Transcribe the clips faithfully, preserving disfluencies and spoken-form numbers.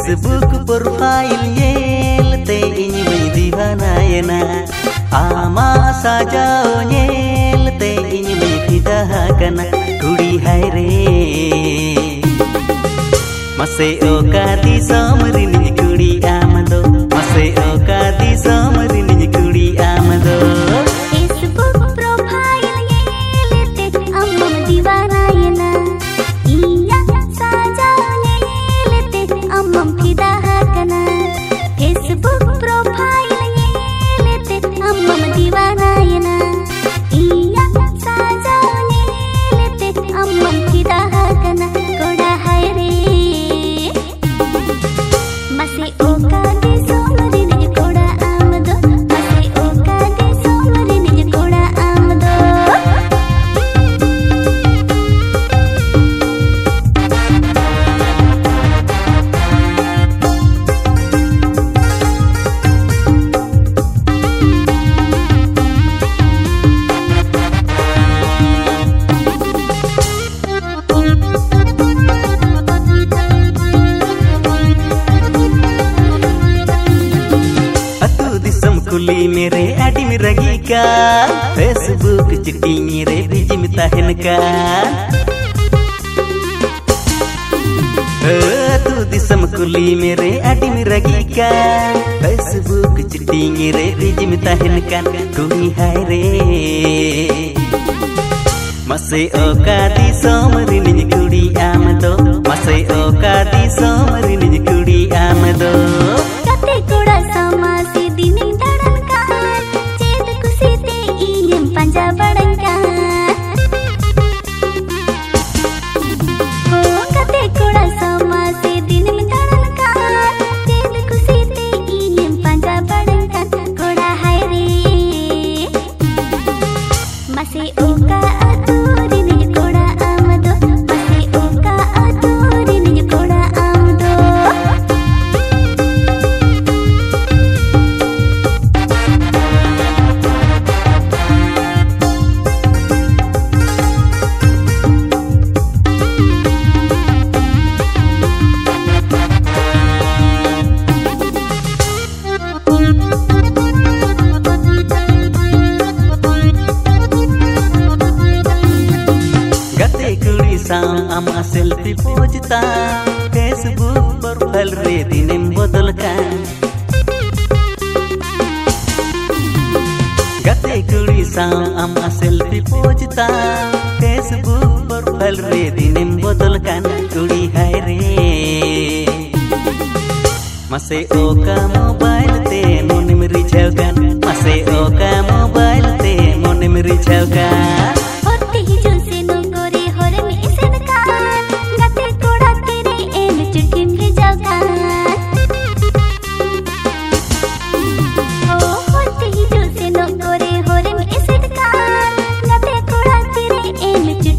Facebook profile nyelte ini mendivanayena ama saja nyelte ini menfidahakana kudi haire mase okati samrini kudi amado mase okati samrini kudi amado Facebook profile nyelte amma mendivanayena iya saja nyelte amma menfidahakana Facebook profile nyelte amma mendivanayena iya saja nyelte amma menfidahakana koda haire masih okati somrini koda amado masih okati somrini koda amado कुली मेरे आडी में रगी का Facebook चिट्ठी मेरे बीज में तहन का तू दिसम कुली मेरे आडी में रगी का फेसबुक चिट्ठी मेरे बीज में तहन का कोई हाय रे मसे ओकादी सोमरी निज कुड़ी आमदो मसे ओकादी सोमरी निज कुड़ी आमदो kate koda sama si dini darankan ced kusite iem panja badangkan oh kate koda sama si dini darankan ced kusite iem panja badangkan koda haire masih oka aturi ni koda amado masih oka aturi ni koda amado sama selfie pojta Facebook profile re dinem bodolkan gate kuri sama selfie pojta Facebook profile re dinem bodolkan kuri hai re mase oka mobile te monim richaukan mase oka mobile te monim richaukan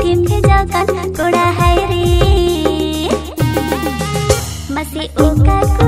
koda haire masih oka